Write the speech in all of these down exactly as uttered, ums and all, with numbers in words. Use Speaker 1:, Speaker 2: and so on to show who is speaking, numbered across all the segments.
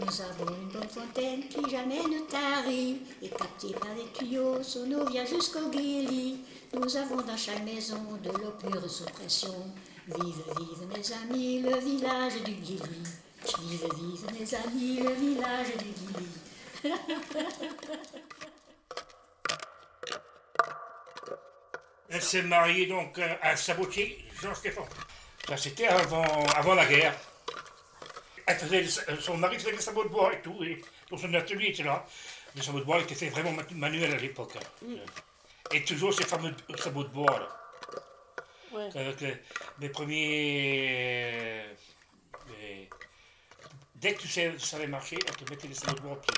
Speaker 1: Nous avons une bonne fontaine qui jamais ne tarit, et captée par des tuyaux, son eau vient jusqu'au guélis. Nous avons dans chaque maison de l'eau pure sous pression. Vive, vive mes amis, le village du Guélis. Vive, vive mes amis, le village du Guélis.
Speaker 2: Elle s'est mariée donc à un sabotier, Jean-Stéphane. Ça c'était avant, avant la guerre. Elle faisait, son mari faisait des sabots de bois et tout, et dans son atelier était là. Les sabots de bois étaient faits vraiment manuels à l'époque. Hein. Mm. Et toujours ces fameux sabots de bois là. Ouais. Avec les, les premiers. Les, dès que tu sais, savais marcher, on te mettait les sabots de bois au pied.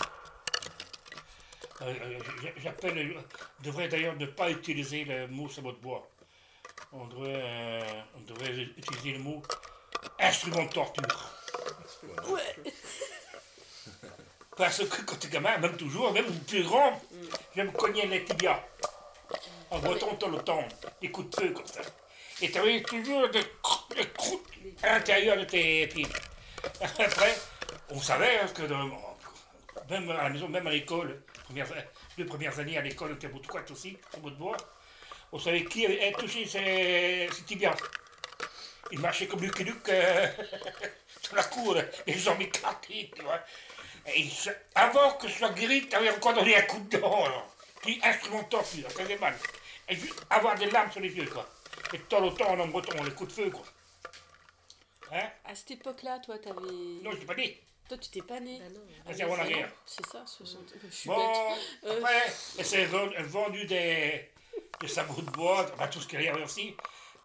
Speaker 2: Euh, J'appelle, on devrait d'ailleurs ne pas utiliser le mot sabot de bois. On devrait, euh, on devrait utiliser le mot instrument de torture. Ouais. Parce que quand tu es gamin, même toujours, même plus grand, mm. je me cognais les tibias. En breton, tu le des coups de feu comme ça. Et tu avais toujours des croûtes à l'intérieur de tes pieds. Après, on savait hein, que dans, même à la maison, même à l'école, premières, deux premières années à l'école, on était bout de couette aussi, au bout de bois. On savait qui avait touché ses, ses tibias. Il marchait comme Lucky Luke euh, sur la cour, les jambes éclatées, tu vois. Et avant que ce soit guéri, tu avais encore donné un coup de dent, alors. Puis instrument de torture, ça faisait mal. Et juste avoir des larmes sur les yeux, quoi. Et de temps en temps, en breton, les coups de feu, quoi.
Speaker 3: Hein? À cette époque-là, toi, t'avais...
Speaker 2: Non, je n'étais pas né.
Speaker 3: Toi, tu t'es pas né.
Speaker 2: Ah non, ah, c'est avant la guerre.
Speaker 3: C'est ça, soixante. Mmh. Je suis
Speaker 2: bon,
Speaker 3: bête.
Speaker 2: Après, euh... elle s'est vendu des, des sabots de bois, enfin, tout ce qu'il y avait aussi.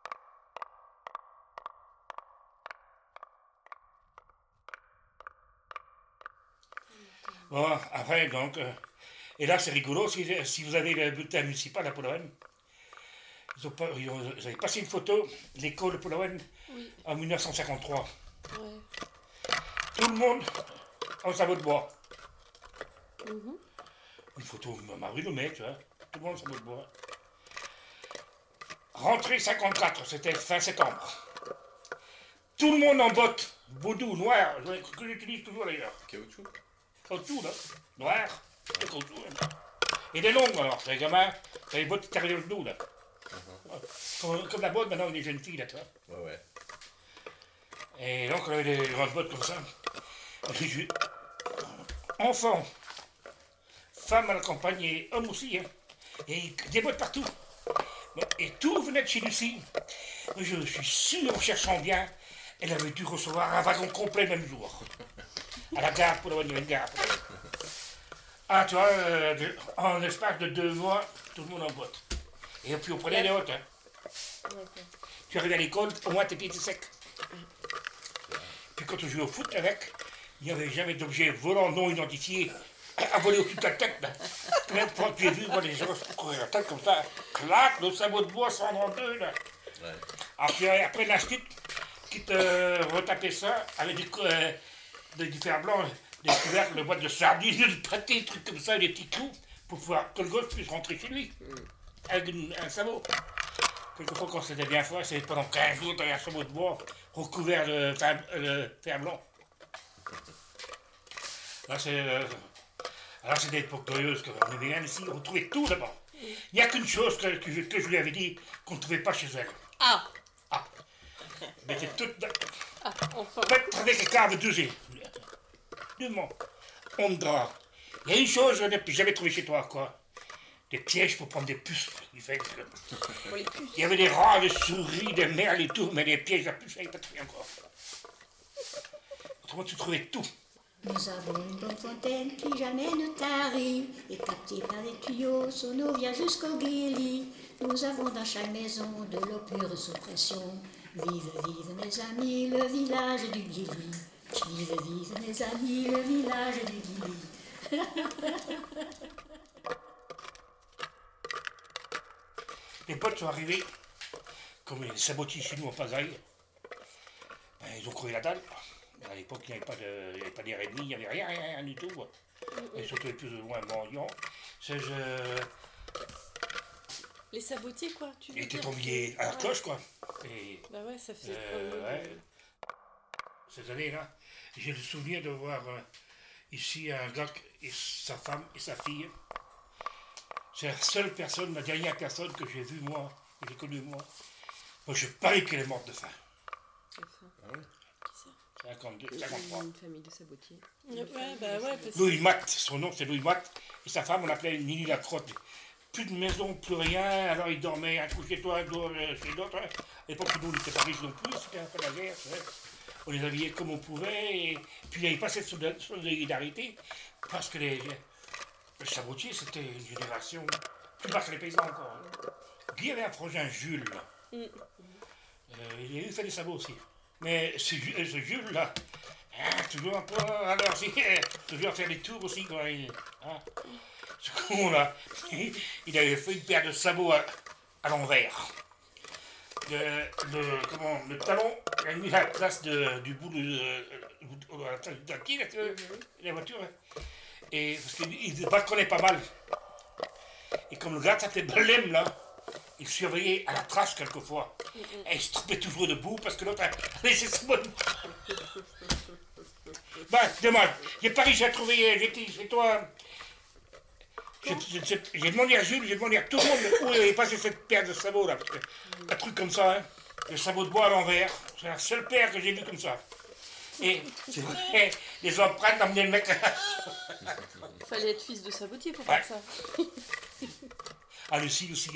Speaker 2: Bon, après, donc... Euh, et là, c'est rigolo, si, si vous avez le bulletin municipal à Pologne, ils, pas, ils, ont, ils avaient passé une photo de l'école de Pologne oui. en mille neuf cent cinquante-trois. Ouais. Tout le monde en sabot de bois. Mm-hmm. Une photo Marie Lemay, tu vois. Tout le monde en sabot de bois. Rentrée cinquante-quatre, c'était fin septembre. Tout le monde en bottes, boudou, noir, que j'utilise toujours d'ailleurs.
Speaker 4: Caoutchouc.
Speaker 2: Caoutchouc, là. Noir. Et des longues alors, les gamins, t'as les bottes qui t'arrivent au genou là. Uh-huh. Comme, comme la botte maintenant, les jeunes filles là, tu vois.
Speaker 4: Ouais, ouais.
Speaker 2: Et donc on avait des grandes bottes comme ça. Enfants, femmes à la campagne et hommes aussi, hein. Et des bottes partout. Et tout venait de chez Lucie. Je suis sûr, en cherchant bien, elle avait dû recevoir un wagon complet le même jour. À la gare, pour la une gare. Ah, tu vois, euh, de, en l'espace de deux mois, tout le monde en botte. Et puis on prenait les hautes. Hein. Okay. Tu arrives à l'école, au moins tes pieds étaient secs. Puis quand on jouait au foot avec, il n'y avait jamais d'objet volant non identifié à voler au-dessus de ta tête. Plein de fois que j'ai vu moi, les gens courir la tête comme ça, clac, le sabot de bois s'en en deux. Là. Ouais. Alors puis après l'institut qui te euh, retapait ça avec du, euh, du fer blanc. Des couvercles de boîtes de sardines, de pâté, des trucs comme ça, des petits clous, pour pouvoir que le gosse puisse rentrer chez lui, mm. avec une, un sabot. Quelquefois, quand c'était bien froid, c'était pendant quinze jours derrière un sabot de bois, recouvert de fer, euh, fer blanc. Là, c'est euh, alors c'est des époques glorieuses, on aimait bien ici, on trouvait tout là-bas. Il n'y a qu'une chose que, que, je, que je lui avais dit, qu'on ne trouvait pas chez elle.
Speaker 3: Ah
Speaker 2: Ah Mais c'était toute...
Speaker 3: Ah, enfin.
Speaker 2: Peut-être avec les caves d'usée. On drap. Il y a une chose que je n'ai jamais trouvée chez toi, quoi. Des pièges pour prendre des puces. Il, fait que... il y avait des rats, des souris, des merles et tout, mais des pièges à puces, je n'avais pas trouvé encore. Autrement, tu trouvais tout.
Speaker 1: Nous avons une bonne fontaine qui jamais ne tarit, et captée par des tuyaux, son eau vient jusqu'au guélis. Nous avons dans chaque maison de l'eau pure sous pression. Vive, vive mes amis, le village du Guélis. Vive, vive mes amis, le village du Guélis.
Speaker 2: Les potes sont arrivés, comme les sabotiers chez nous en pagaille. Ben, ils ont crevé la dalle. À l'époque, il n'y avait pas de, il n'y avait pas d'air ennemi, il n'y avait rien, rien, rien du tout. Et surtout les plus ou moins mendiants. C'est je...
Speaker 3: Les sabotiers, quoi, tu veux
Speaker 2: Ils étaient
Speaker 3: dire
Speaker 2: tombés à la cloche, quoi. Et,
Speaker 3: bah ouais, ça faisait...
Speaker 2: Euh, ouais. Ces années-là, j'ai le souvenir de voir euh, Ici, un gars et sa femme et sa fille. C'est la seule personne, la dernière personne que j'ai vue, moi, que j'ai connue, moi. Moi, je parie qu'elle est morte de faim.
Speaker 3: C'est ça.
Speaker 4: Ah ouais.
Speaker 3: Qui ça?
Speaker 2: cinquante-deux, cinquante-trois.
Speaker 5: Une famille de sabotiers.
Speaker 3: Ouais, bah ouais, parce que...
Speaker 2: Louis Matt, son nom c'est Louis Matt, et sa femme on l'appelait Nini la Crotte. Plus de maison, plus rien, alors il dormait un coup chez toi, un coup chez l'autre. À l'époque, nous, on n'était pas riches non plus, c'était un peu la guerre, tu sais. On les habillait comme on pouvait, et puis il n'y avait pas cette solidarité, parce que les, les sabotiers, c'était une génération plus basse que les paysans encore. Hein. Guy avait un frangin, Jules.
Speaker 3: Mm.
Speaker 2: Euh, il a eu fait des sabots aussi. Mais ce, ce Jules-là, hein, toujours un peu, alors, si, toujours à faire des tours aussi, quand il, hein. Ce con-là, il avait fait une paire de sabots à, à l'envers. Le, le, comment, le talon, il a mis à la place de, du bout de, de, à la place du taquis, la voiture. Et parce qu'il se balconnait pas mal. Et comme le gars s'appelait Belém, là, il surveillait à la trace quelquefois. Et il se trompait toujours debout parce que l'autre a laissé sa bonne. Bah, dommage. J'ai pas réussi à trouver, j'étais chez toi. J'ai, j'ai demandé à Jules, j'ai demandé à tout le monde où il avait passé cette paire de sabots là. Parce que, un truc comme ça, hein. Le sabot de bois à l'envers. C'est la seule paire que j'ai vue comme ça. Et c'est vrai, les empreintes d'amener le mec.
Speaker 3: Fallait être fils de sabotier pour
Speaker 2: Ouais.
Speaker 3: faire ça.
Speaker 2: Ah, Lucie aussi.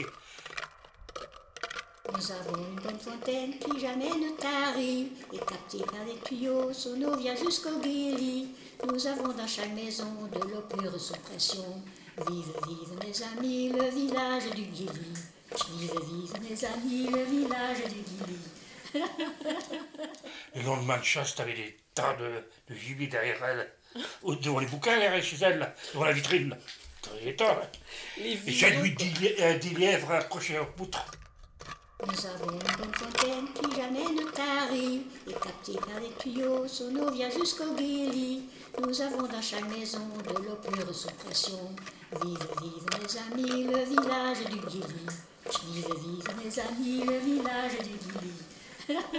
Speaker 1: Nous avons une bonne fontaine qui jamais ne tarit, et captée par des tuyaux, son eau vient jusqu'au guélis. Nous avons dans chaque maison de l'eau pure sous pression. Vive, vive mes amis, le village du Guélis. Vive, vive mes amis, le village du Guélis.
Speaker 2: Le lendemain de chasse, t'avais des tas de, de gibier derrière elle, ou devant les bouquins derrière chez elle, là, devant la vitrine. Là. T'avais des tas, hein.
Speaker 3: Les
Speaker 2: Et j'ai
Speaker 3: vieux-
Speaker 2: lui dix, li- euh, dix lièvres accrochés aux poutres.
Speaker 1: Nous avons une bonne fontaine qui jamais ne tarit, et captée par des tuyaux, son eau vient jusqu'au Guélis. Nous avons dans chaque maison de l'eau pure sous pression. Vive, vive mes amis, le village du Guélis. Vive, vive mes amis, le village du Guélis.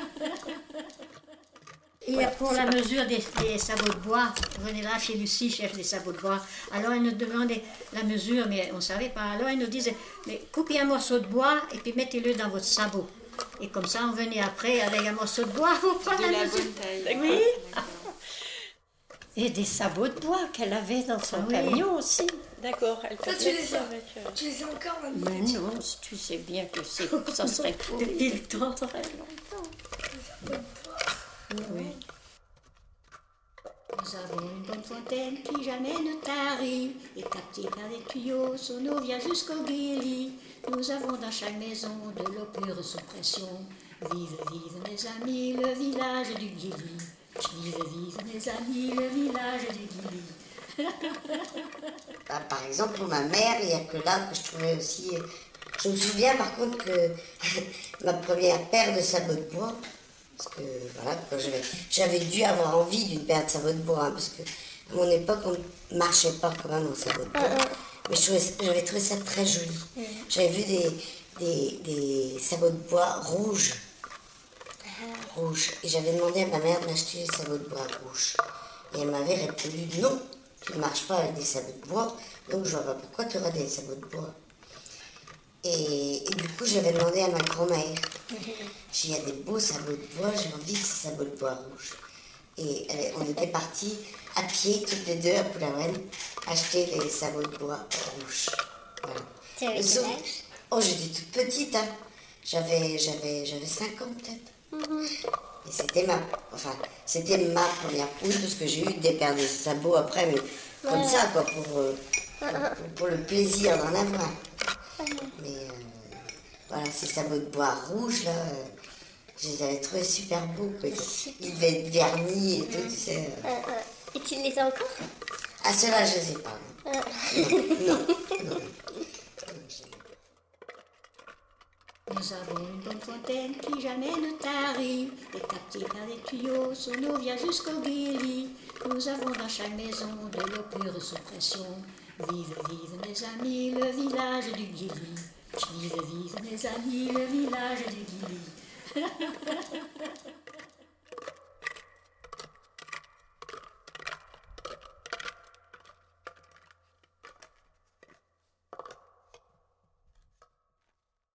Speaker 1: Et pour la mesure des, des sabots de bois, on venait là chez Lucie, cherche des sabots de bois. Alors elle nous demandait la mesure, mais on ne savait pas. Alors elle nous disait, mais coupez un morceau de bois et puis mettez-le dans votre sabot. Et comme ça, on venait après avec un morceau de bois pour prendre
Speaker 3: de
Speaker 1: la
Speaker 3: la
Speaker 1: mesure.
Speaker 3: bonne taille.
Speaker 1: Oui.
Speaker 5: Et des sabots de bois qu'elle avait dans son
Speaker 1: Ah oui.
Speaker 5: camion aussi.
Speaker 3: D'accord, elle
Speaker 6: Toi,
Speaker 3: t'a
Speaker 6: tu les
Speaker 3: placé
Speaker 6: as.
Speaker 3: avec... euh,
Speaker 6: Tu les as encore maintenant.
Speaker 5: Mais non, tu sais bien que c'est, ça serait pour
Speaker 1: Depuis le temps.
Speaker 5: très longtemps.
Speaker 1: Oui. Nous avons une bonne fontaine qui jamais ne tarit, et captée par des tuyaux, son eau vient jusqu'au Guélis. Nous avons dans chaque maison de l'eau pure sous pression. Vive, vive mes amis, le village du Guélis. Vive, vive mes amis, le village du Guélis.
Speaker 7: Bah, par exemple, pour ma mère, il n'y a que là que je trouvais aussi... Je me souviens par contre que ma première paire de sabots de bois, parce que voilà, quand j'avais, j'avais dû avoir envie d'une paire de sabots de bois, hein, parce que à mon époque, on ne marchait pas quand même en sabots de bois. Mais je trouvais, j'avais trouvé ça très joli. J'avais vu des, des, des sabots de bois rouges. Rouges. Et j'avais demandé à ma mère de m'acheter des sabots de bois rouges. Et elle m'avait répondu non, tu ne marches pas avec des sabots de bois, donc je vois pas pourquoi tu auras des sabots de bois. Et, et du coup, j'avais demandé à ma grand-mère, j'ai dit, il y a des beaux sabots de bois, j'ai envie de ces sabots de bois rouges. Et elle- on était partis à pied, toutes les deux, à Poulaouen, acheter les sabots de bois rouges. Voilà. Le souvenir- Oh, j'étais toute petite, hein. J'avais, j'avais, j'avais cinq ans peut-être. Et c'était ma, enfin, c'était ma première poule, parce que j'ai eu des paires de sabots après, mais comme ça, quoi, pour, euh, pour, pour- pour le plaisir d'en avoir. Mais euh, voilà, ces sabots de bois rouges, là, euh, je les avais trouvés super beaux, quoi. Ils devaient être vernis et tout, tu sais. euh.
Speaker 8: Et tu les as encore?
Speaker 7: Ah, ceux-là, je les ai pas. Non, non, non. non.
Speaker 1: Nous avons une bonne fontaine qui jamais ne tarit, et captée par des tuyaux, son eau vient jusqu'au Guélis. Nous avons dans chaque maison de l'eau pure sous pression. Vive, vive mes amis, le village du Guélis. Vive, vive mes amis, le village